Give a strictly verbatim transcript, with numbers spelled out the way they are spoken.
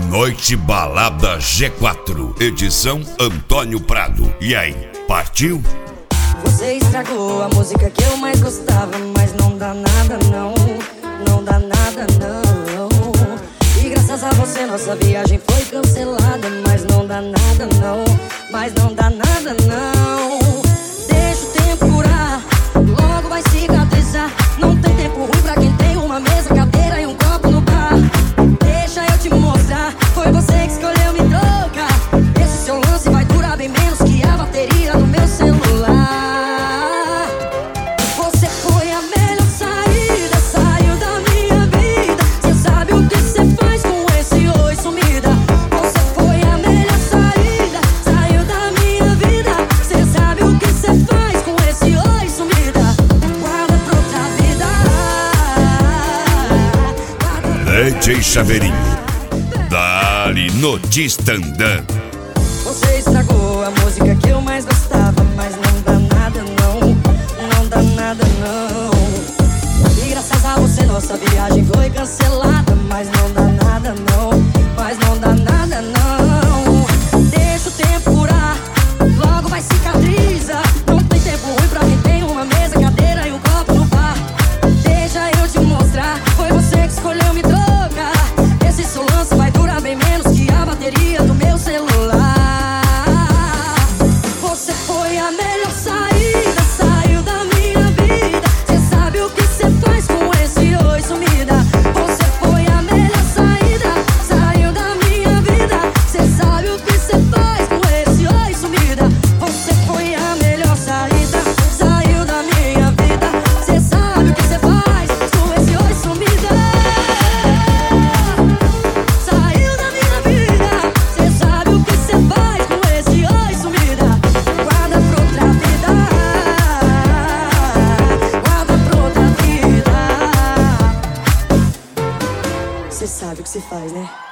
Noite Balada G quatro, edição Antônio Prado. E aí, partiu? Você estragou a música que eu mais gostava, mas não dá nada não, não dá nada não. E graças a você nossa viagem foi cancelada, mas não dá nada não, mas não dá nada não. Deixa o tempo curar, logo vai cicatrizar. Não tem tempo ruim pra quem tem uma mesa, cadeira e um copo no bar. Deixa eu te mostrar, foi você que escolheu me trocar. Esse seu lance vai durar bem menos que a bateria do meu celular. Você foi a melhor saída, saiu da minha vida. Cê sabe o que cê faz com esse oi sumida. Você foi a melhor saída, saiu da minha vida. Cê sabe o que cê faz com esse oi sumida. Guarda pra outra vida. D J Chaveirinho, dali no Distandã. Você estragou a música que eu mais gostava, mas não dá nada não, não dá nada não. E graças a você nossa viagem foi cancelada, mas não dá nada não, mas não dá nada não. Deixa o tempo curar, logo vai cicatriza. Não tem tempo ruim pra quem tem uma mesa, cadeira e um copo no bar. Deixa eu te mostrar, foi você que escolheu me trocar. Esse seu lance vai durar bem menos que a bateria do meu celular. Você foi a melhor saída, saiu da minha vida. Cê sabe o que cê faz com esse oi sumida. Você foi a melhor saída, saiu da minha vida. Cê sabe o que cê faz com esse oi sumida. Você foi a melhor saída, saiu da minha vida. Cê sabe o que cê faz com esse oi sumida. Saiu da minha vida, cê sabe o que cê faz com esse oi sumida. Guarda pra outra vida, guarda pra outra vida. Cê sabe o que cê faz, né?